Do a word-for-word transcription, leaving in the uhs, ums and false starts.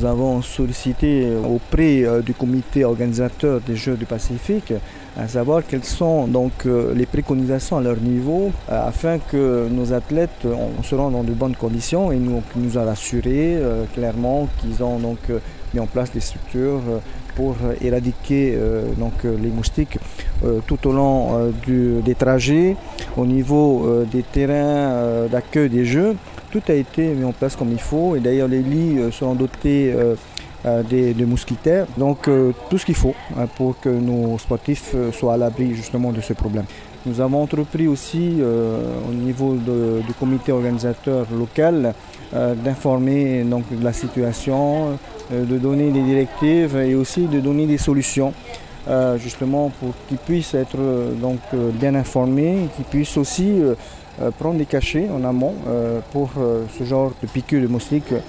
nous avons sollicité auprès du comité organisateur des Jeux du Pacifique à savoir quelles sont donc les préconisations à leur niveau afin que nos athlètes seront dans de bonnes conditions et nous, nous a rassuré euh, clairement qu'ils ont donc mis en place des structures pour éradiquer euh, donc, les moustiques euh, tout au long euh, du, des trajets, au niveau euh, des terrains euh, d'accueil des Jeux. Tout a été mis en place comme il faut et d'ailleurs les lits euh, seront dotés euh, euh, des, des mousquitaires. Donc euh, tout ce qu'il faut hein, pour que nos sportifs euh, soient à l'abri justement de ce problème. Nous avons entrepris aussi euh, au niveau de, du comité organisateur local euh, d'informer donc, de la situation, euh, de donner des directives et aussi de donner des solutions euh, justement pour qu'ils puissent être euh, donc, euh, bien informés, qu'ils puissent aussi euh, prendre des cachets en amont euh, pour euh, ce genre de piqûres de moustiques.